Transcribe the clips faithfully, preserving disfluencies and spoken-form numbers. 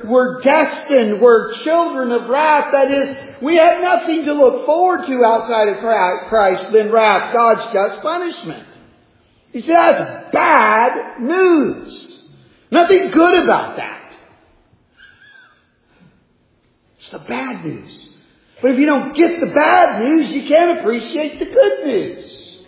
we're, we're destined, we're children of wrath. That is, we have nothing to look forward to outside of Christ than wrath, God's just punishment. You see, that's bad news. Nothing good about that. It's the bad news. But if you don't get the bad news, you can't appreciate the good news.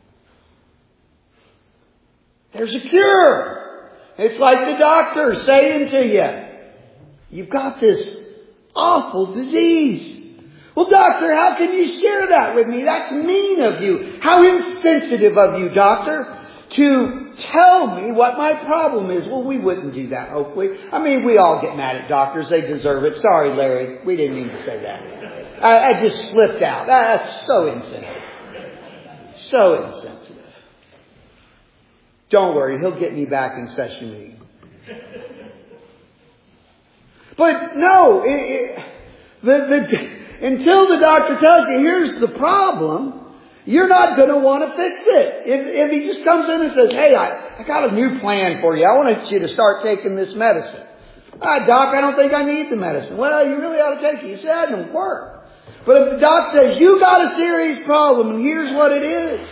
There's a cure. It's like the doctor saying to you, you've got this awful disease. Well, doctor, how can you share that with me? That's mean of you. How insensitive of you, doctor, to tell me what my problem is. Well, we wouldn't do that, hopefully. I mean, we all get mad at doctors. They deserve it. Sorry, Larry. We didn't mean to say that. I, I just slipped out. That's so insensitive. So insensitive. Don't worry. He'll get me back in session meeting. But no, it, it, the, the, until the doctor tells you, here's the problem, you're not going to want to fix it. If, if he just comes in and says, hey, I, I got a new plan for you. I want you to start taking this medicine. Ah, doc, I don't think I need the medicine. Well, you really ought to take it. You say, that don't work. But if the doc says, you got a serious problem and here's what it is.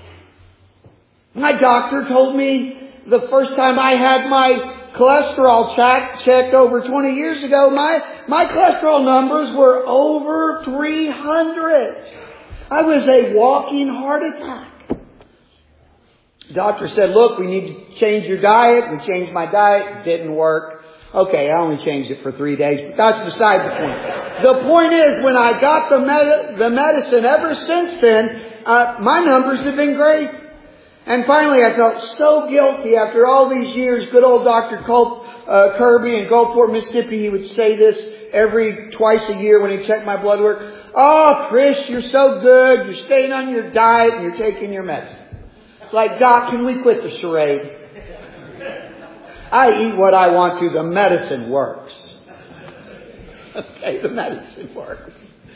My doctor told me the first time I had my cholesterol check, checked over twenty years ago, my, my cholesterol numbers were over three hundred. I was a walking heart attack. The doctor said, look, we need to change your diet. We changed my diet. It didn't work. Okay, I only changed it for three days, but that's beside the point. The point is, when I got the, med- the medicine ever since then, uh, my numbers have been great. And finally, I felt so guilty after all these years. Good old Doctor Colt, uh, Kirby in Gulfport, Mississippi, he would say this every twice a year when he checked my blood work. Oh, Chris, you're so good. You're staying on your diet and you're taking your medicine. It's like, Doc, can we quit the charade? I eat what I want to. The medicine works. Okay, the medicine works.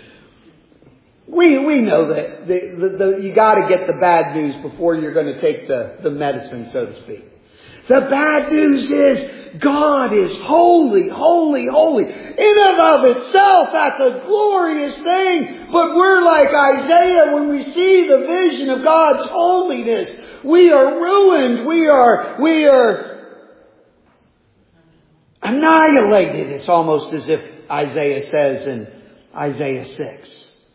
We we know that the, the, the, you got to get the bad news before you're going to take the, the medicine, so to speak. The bad news is God is holy, holy, holy. In and of itself, that's a glorious thing. But we're like Isaiah when we see the vision of God's holiness. We are ruined. We are, we are annihilated. It's almost as if Isaiah says in Isaiah six.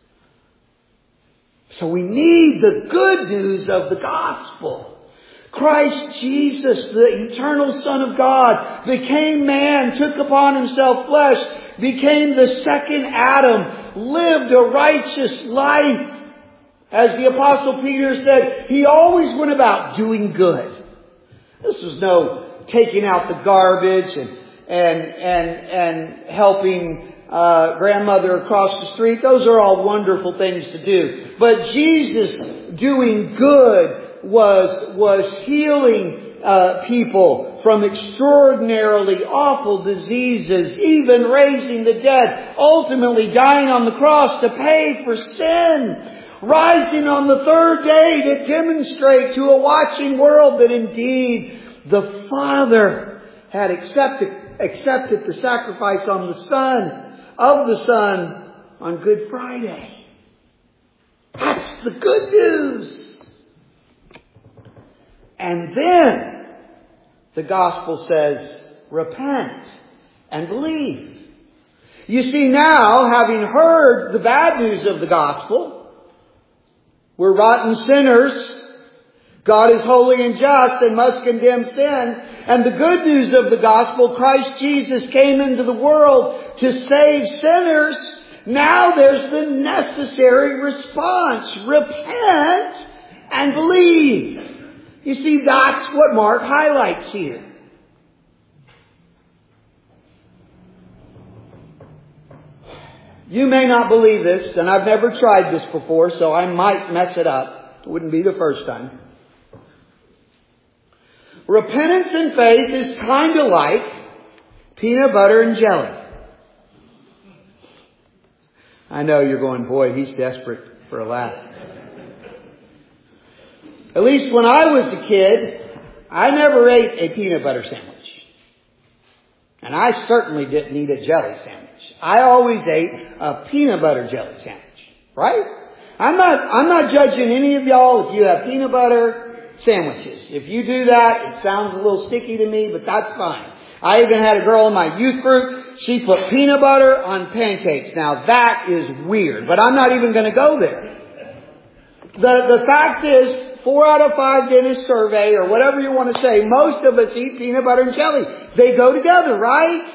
So we need the good news of the gospel. Christ Jesus, the eternal Son of God, became man, took upon himself flesh, became the second Adam, lived a righteous life. As the Apostle Peter said, he always went about doing good. This was no taking out the garbage and and and and helping uh grandmother across the street. Those are all wonderful things to do. But Jesus doing good was was healing uh people from extraordinarily awful diseases, even raising the dead, ultimately dying on the cross to pay for sin, rising on the third day to demonstrate to a watching world that indeed the Father had accepted accepted the sacrifice on the Son of the Son on Good Friday. That's the good news. And then the gospel says, repent and believe. You see, now, having heard the bad news of the gospel, we're rotten sinners. God is holy and just and must condemn sin. And the good news of the gospel, Christ Jesus came into the world to save sinners. Now there's the necessary response. Repent and believe. You see, that's what Mark highlights here. You may not believe this, and I've never tried this before, so I might mess it up. It wouldn't be the first time. Repentance and faith is kind of like peanut butter and jelly. I know you're going, boy, he's desperate for a laugh. At least when I was a kid, I never ate a peanut butter sandwich. And I certainly didn't eat a jelly sandwich. I always ate a peanut butter jelly sandwich. Right? I'm not, I'm not judging any of y'all if you have peanut butter sandwiches. If you do that, it sounds a little sticky to me, but that's fine. I even had a girl in my youth group. She put peanut butter on pancakes. Now that is weird, but I'm not even going to go there. The, the fact is, four out of five dentist survey, or whatever you want to say, most of us eat peanut butter and jelly. They go together, right?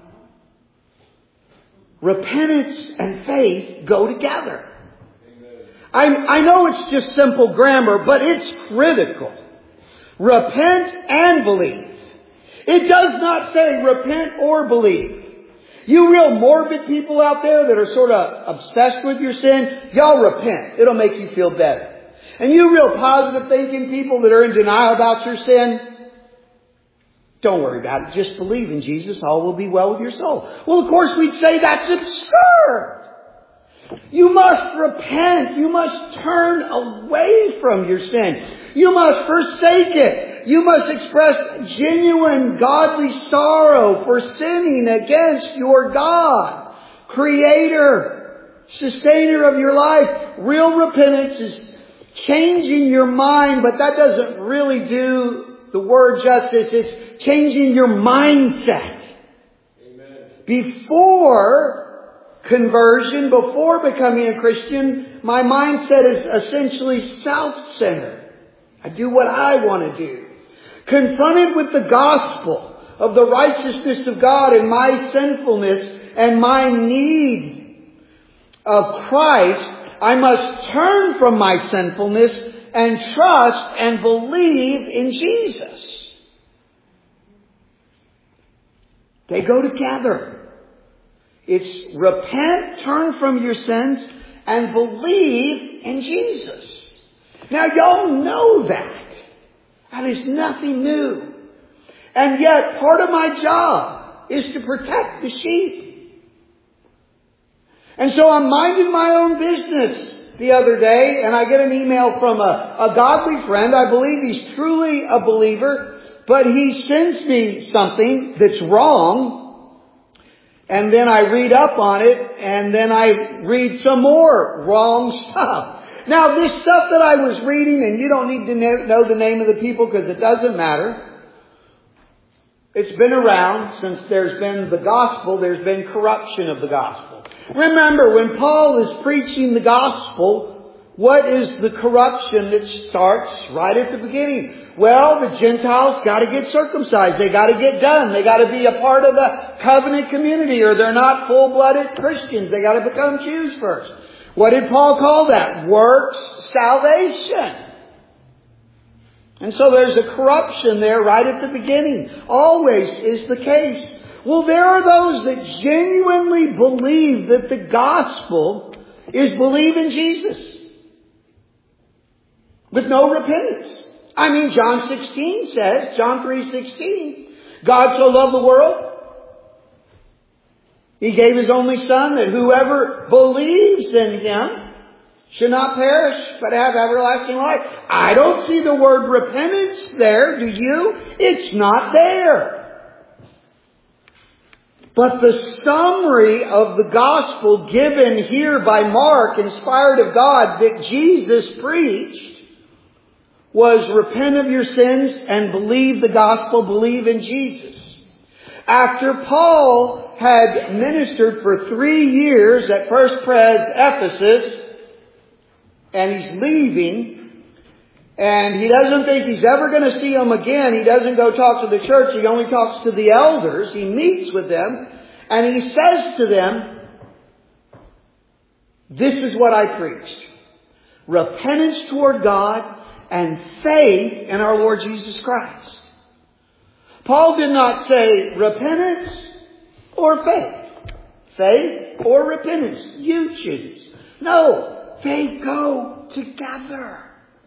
Repentance and faith go together. I, I know it's just simple grammar, but it's critical. Repent and believe. It does not say repent or believe. You real morbid people out there that are sort of obsessed with your sin, y'all repent. It'll make you feel better. And you real positive thinking people that are in denial about your sin, don't worry about it. Just believe in Jesus. All will be well with your soul. Well, of course, we'd say that's absurd. You must repent. You must turn away from your sin. You must forsake it. You must express genuine godly sorrow for sinning against your God, Creator, Sustainer of your life. Real repentance is changing your mind, but that doesn't really do the word justice. It's changing your mindset. Amen. Before conversion, before becoming a Christian, my mindset is essentially self-centered. I do what I want to do. Confronted with the gospel of the righteousness of God and my sinfulness and my need of Christ, I must turn from my sinfulness and trust and believe in Jesus. They go together. It's repent, turn from your sins, and believe in Jesus. Now y'all know that. That is nothing new. And yet part of my job is to protect the sheep. And so I'm minding my own business the other day, and I get an email from a, a godly friend. I believe he's truly a believer, but he sends me something that's wrong. And then I read up on it, and then I read some more wrong stuff. Now, this stuff that I was reading, and you don't need to know the name of the people because it doesn't matter. It's been around since there's been the gospel. There's been corruption of the gospel. Remember, when Paul is preaching the gospel, what is the corruption that starts right at the beginning? Well, the Gentiles got to get circumcised. They got to get done. They got to be a part of the covenant community, or they're not full-blooded Christians. They got to become Jews first. What did Paul call that? Works salvation. And so there's a corruption there right at the beginning. Always is the case. Well, there are those that genuinely believe that the gospel is believe in Jesus with no repentance. I mean, John sixteen says, John three sixteen, God so loved the world, He gave His only Son, that whoever believes in Him should not perish, but have everlasting life. I don't see the word repentance there, do you? It's not there. But the summary of the gospel given here by Mark, inspired of God, that Jesus preached, was repent of your sins and believe the gospel, believe in Jesus. After Paul had ministered for three years at First Pres Ephesus, and he's leaving, and he doesn't think he's ever going to see them again. He doesn't go talk to the church. He only talks to the elders. He meets with them, and he says to them, this is what I preached. Repentance toward God and faith in our Lord Jesus Christ. Paul did not say repentance or faith. Faith or repentance. You choose. No, they go together.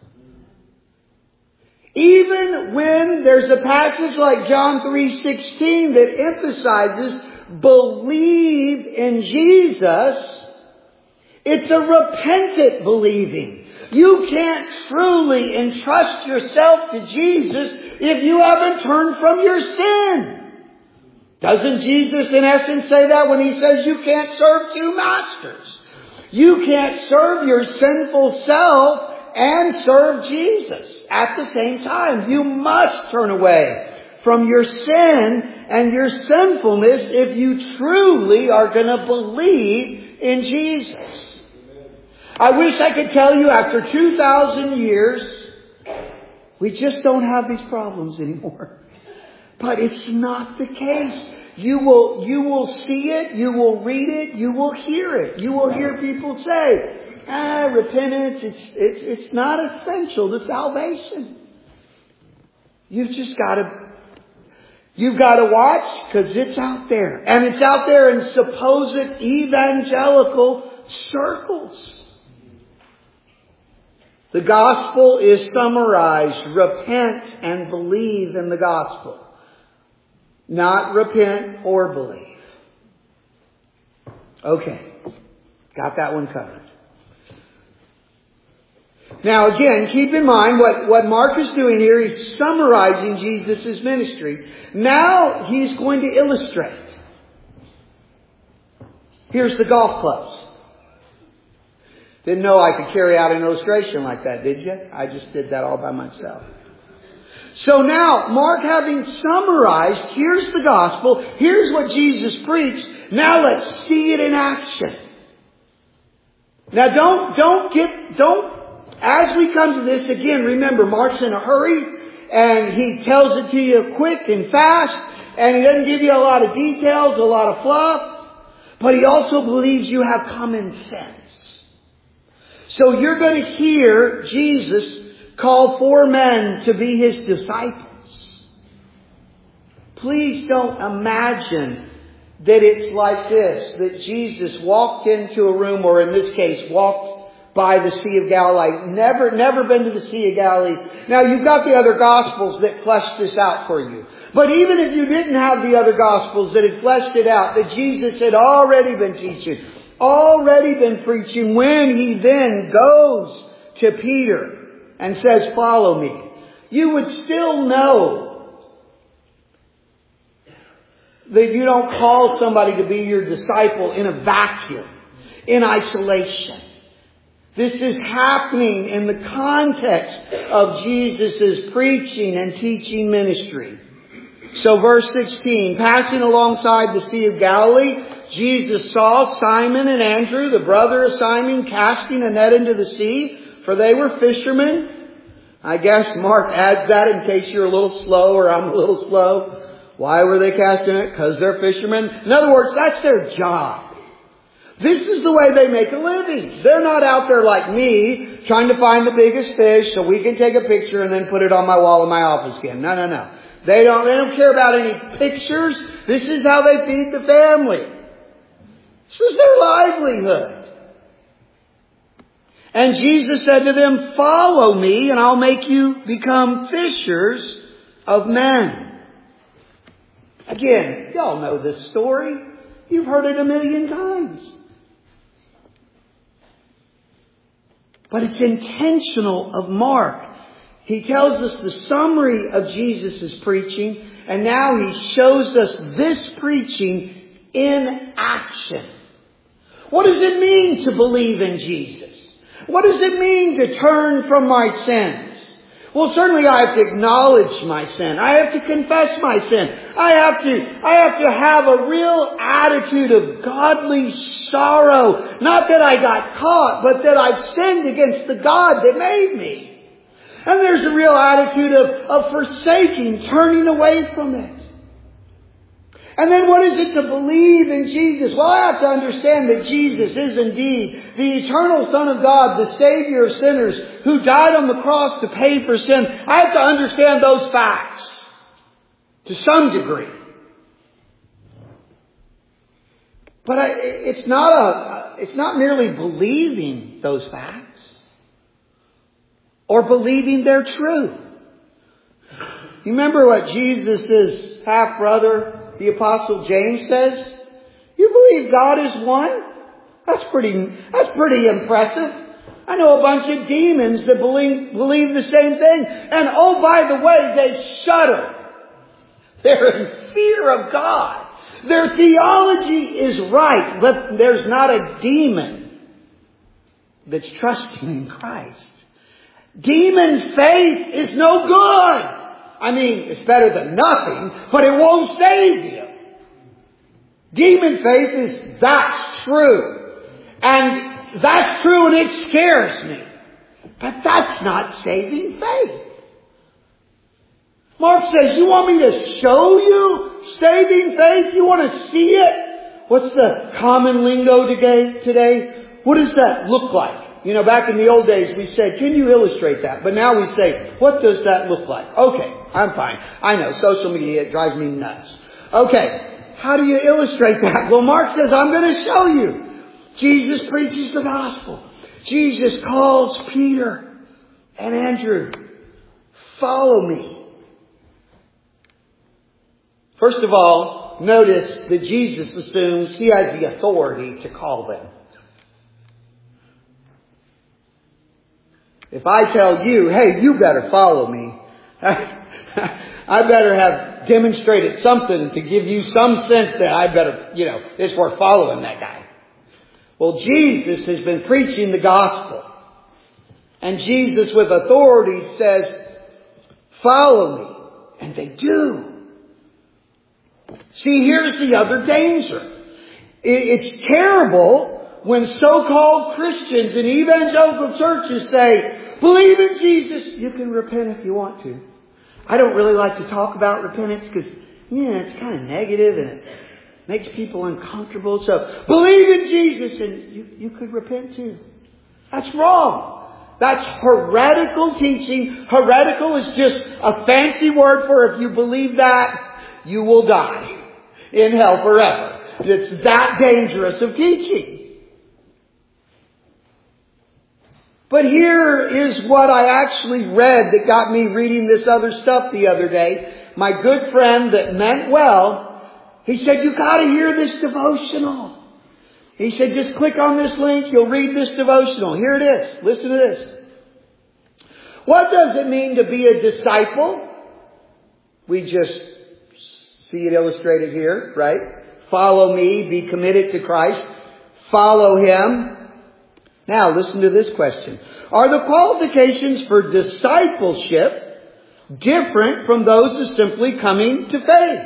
Even when there's a passage like John three sixteen that emphasizes believe in Jesus, it's a repentant believing. You can't truly entrust yourself to Jesus if you haven't turned from your sin. Doesn't Jesus in essence say that when He says you can't serve two masters? You can't serve your sinful self and serve Jesus at the same time. You must turn away from your sin and your sinfulness if you truly are going to believe in Jesus. I wish I could tell you after two thousand years, we just don't have these problems anymore. But it's not the case. You will, you will see it, you will read it, you will hear it. You will hear people say, ah, repentance, it's, it's, it's not essential to salvation. You've just got to, you've got to watch because it's out there. And it's out there in supposed evangelical circles. The gospel is summarized. Repent and believe in the gospel. Not repent or believe. Okay. Got that one covered. Now again, keep in mind what, what Mark is doing here. He's summarizing Jesus' ministry. Now he's going to illustrate. Here's the golf clubs. Didn't know I could carry out an illustration like that, did you? I just did that all by myself. So now, Mark having summarized, here's the gospel, here's what Jesus preached, now let's see it in action. Now don't, don't get, don't, as we come to this, again, remember, Mark's in a hurry, and he tells it to you quick and fast, and he doesn't give you a lot of details, a lot of fluff, but he also believes you have common sense. So you're going to hear Jesus call four men to be His disciples. Please don't imagine that it's like this, that Jesus walked into a room, or in this case, walked by the Sea of Galilee. Never, never been to the Sea of Galilee. Now, you've got the other Gospels that flesh this out for you. But even if you didn't have the other Gospels that had fleshed it out, that Jesus had already been teaching, already been preaching, when He then goes to Peter and says, follow me, you would still know that you don't call somebody to be your disciple in a vacuum, in isolation. This is happening in the context of Jesus' preaching and teaching ministry. So verse sixteen, passing alongside the Sea of Galilee, Jesus saw Simon and Andrew, the brother of Simon, casting a net into the sea, for they were fishermen. I guess Mark adds that in case you're a little slow or I'm a little slow. Why were they casting it? Because they're fishermen. In other words, that's their job. This is the way they make a living. They're not out there like me, trying to find the biggest fish so we can take a picture and then put it on my wall in my office again. No, no, no. They don't, they don't care about any pictures. This is how they feed the family. This is their livelihood. And Jesus said to them, follow me and I'll make you become fishers of men. Again, y'all know this story. You've heard it a million times. But it's intentional of Mark. He tells us the summary of Jesus' preaching, and now he shows us this preaching in action. What does it mean to believe in Jesus? What does it mean to turn from my sins? Well, certainly I have to acknowledge my sin. I have to confess my sin. I have to, I have to have a real attitude of godly sorrow. Not that I got caught, but that I've sinned against the God that made me. And there's a real attitude of, of forsaking, turning away from it. And then what is it to believe in Jesus? Well, I have to understand that Jesus is indeed the eternal Son of God, the Savior of sinners, who died on the cross to pay for sin. I have to understand those facts to some degree. But I, it's not a, it's not merely believing those facts or believing they're true. You remember what Jesus' half-brother, the Apostle James, says? You believe God is one? That's pretty, that's pretty impressive. I know a bunch of demons that believe, believe the same thing. And oh, by the way, they shudder. They're in fear of God. Their theology is right, but there's not a demon that's trusting in Christ. Demon faith is no good. I mean, it's better than nothing, but it won't save you. Demon faith is, that's true. And that's true and it scares me. But that's not saving faith. Mark says, you want me to show you saving faith? You want to see it? What's the common lingo today? today? What does that look like? You know, back in the old days we said, can you illustrate that? But now we say, what does that look like? Okay, I'm fine. I know, social media, it drives me nuts. Okay, how do you illustrate that? Well, Mark says, I'm going to show you. Jesus preaches the gospel. Jesus calls Peter and Andrew, follow me. First of all, notice that Jesus assumes he has the authority to call them. If I tell you, hey, you better follow me, I better have demonstrated something to give you some sense that I better, you know, it's worth following that guy. Well, Jesus has been preaching the gospel. And Jesus with authority says, follow me. And they do. See, here's the other danger. It's terrible when so-called Christians in evangelical churches say, believe in Jesus. You can repent if you want to. I don't really like to talk about repentance because, yeah, it's kind of negative and it makes people uncomfortable. So believe in Jesus and you, you could repent too. That's wrong. That's heretical teaching. Heretical is just a fancy word for if you believe that, you will die in hell forever. It's that dangerous of teaching. But here is what I actually read that got me reading this other stuff the other day. My good friend that meant well, he said, you got to hear this devotional. He said, just click on this link. You'll read this devotional. Here it is. Listen to this. What does it mean to be a disciple? We just see it illustrated here, right? Follow me. Be committed to Christ. Follow Him. Now, listen to this question. Are the qualifications for discipleship different from those of simply coming to faith?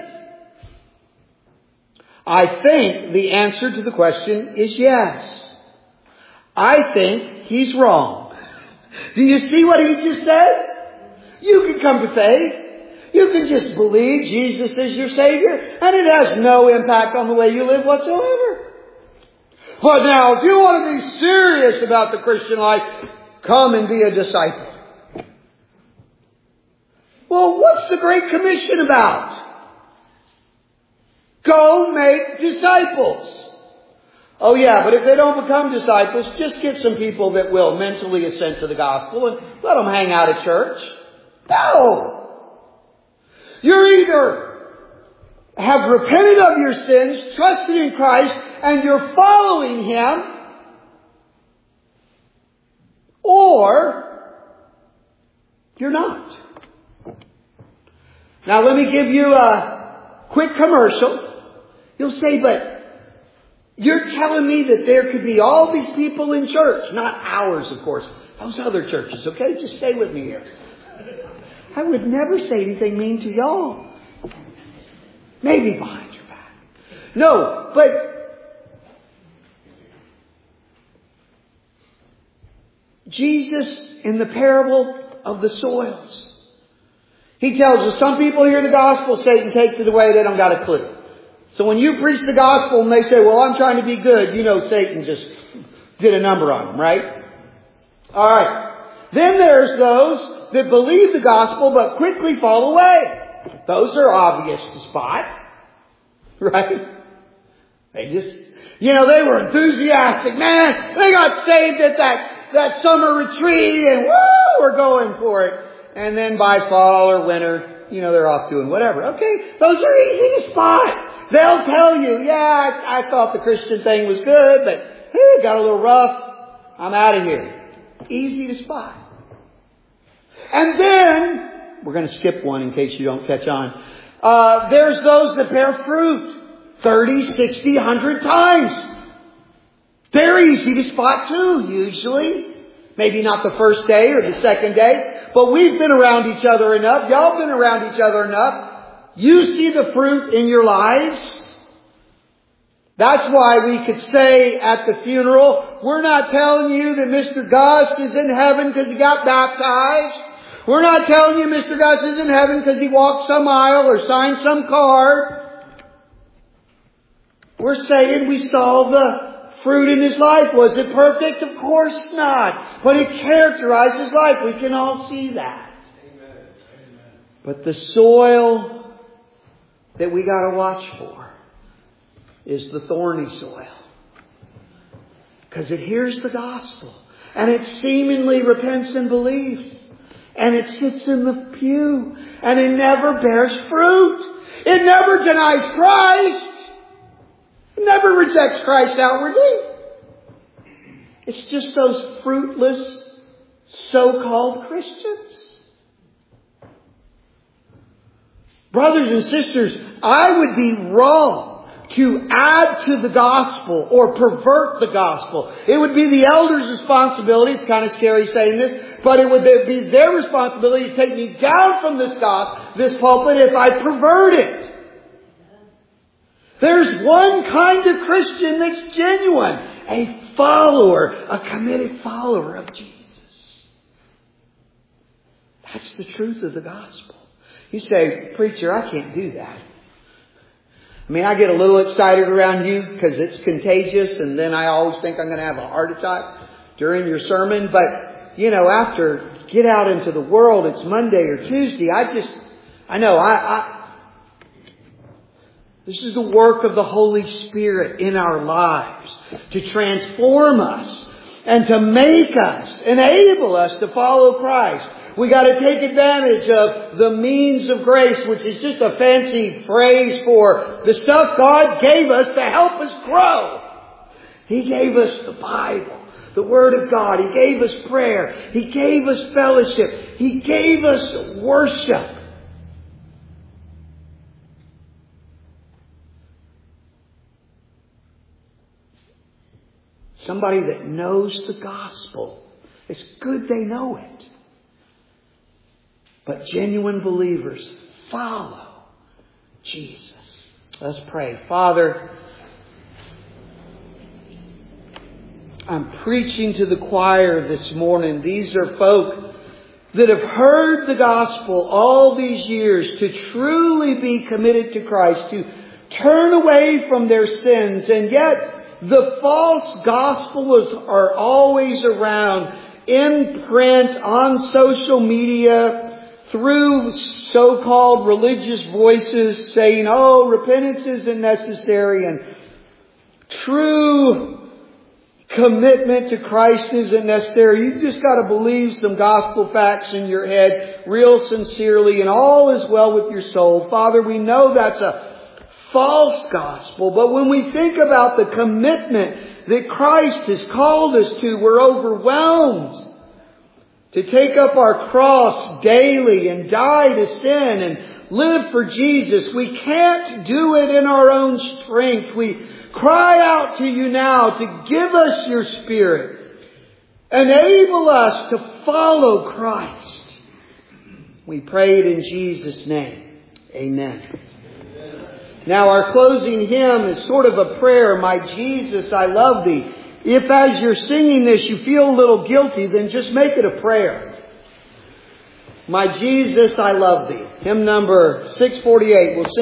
I think the answer to the question is yes. I think he's wrong. Do you see what he just said? You can come to faith. You can just believe Jesus is your Savior, and it has no impact on the way you live whatsoever. But now, if you want to be serious about the Christian life, come and be a disciple. Well, what's the Great Commission about? Go make disciples. Oh yeah, but if they don't become disciples, just get some people that will mentally assent to the gospel and let them hang out at church. No! You're either have repented of your sins, trusted in Christ, and you're following Him, or you're not. Now let me give you a quick commercial. You'll say, but you're telling me that there could be all these people in church, not ours, of course, those other churches, okay? Just stay with me here. I would never say anything mean to y'all. Maybe behind your back. No, but Jesus in the parable of the soils, He tells us some people hear the gospel, Satan takes it away, they don't got a clue. So when you preach the gospel and they say, well, I'm trying to be good, you know Satan just did a number on them, right? Alright. Then there's those that believe the gospel but quickly fall away. Those are obvious to spot. Right? They just, you know, they were enthusiastic. Man, they got saved at that, that summer retreat and woo, we're going for it. And then by fall or winter, you know, they're off doing whatever. Okay, those are easy to spot. They'll tell you, yeah, I, I thought the Christian thing was good, but hey, it got a little rough. I'm out of here. Easy to spot. And then, we're going to skip one in case you don't catch on. Uh, there's those that bear fruit. thirty, sixty, one hundred times. Very easy to spot too, usually. Maybe not the first day or the second day, but we've been around each other enough. Y'all been around each other enough. You see the fruit in your lives. That's why we could say at the funeral, we're not telling you that Mister Goss is in heaven because he got baptized. We're not telling you Mister Goss is in heaven because he walked some aisle or signed some card. We're saying we saw the fruit in his life. Was it perfect? Of course not. But it characterized his life. We can all see that. Amen. But the soil that we got to watch for is the thorny soil. Because it hears the gospel. And it seemingly repents and believes. And it sits in the pew. And it never bears fruit. It never denies Christ. It never rejects Christ outwardly. It's just those fruitless so-called Christians. Brothers and sisters, I would be wrong to add to the gospel or pervert the gospel. It would be the elders' responsibility. It's kind of scary saying this, but it would be their responsibility to take me down from this gospel, this pulpit, if I pervert it. There's one kind of Christian that's genuine. A follower, a committed follower of Jesus. That's the truth of the gospel. You say, preacher, I can't do that. I mean, I get a little excited around you because it's contagious, and then I always think I'm going to have a heart attack during your sermon. But, you know, after get out into the world, it's Monday or Tuesday. I just, I know, I, I This is the work of the Holy Spirit in our lives to transform us and to make us, enable us to follow Christ. We got to take advantage of the means of grace, which is just a fancy phrase for the stuff God gave us to help us grow. He gave us the Bible, the Word of God. He gave us prayer. He gave us fellowship. He gave us worship. Somebody that knows the gospel. It's good they know it. But genuine believers follow Jesus. Let's pray. Father, I'm preaching to the choir this morning. These are folk that have heard the gospel all these years to truly be committed to Christ, to turn away from their sins, and yet the false gospels are always around, in print, on social media, through so-called religious voices saying, oh, repentance isn't necessary, and true commitment to Christ isn't necessary. You've just got to believe some gospel facts in your head real sincerely, and all is well with your soul. Father, we know that's a false gospel, but when we think about the commitment that Christ has called us to, we're overwhelmed to take up our cross daily and die to sin and live for Jesus. We can't do it in our own strength. We cry out to you now to give us your Spirit. Enable us to follow Christ. We pray it in Jesus' name. Amen. Now our closing hymn is sort of a prayer. My Jesus, I love thee. If as you're singing this you feel a little guilty, then just make it a prayer. My Jesus, I love thee. Hymn number six forty-eight. We'll sing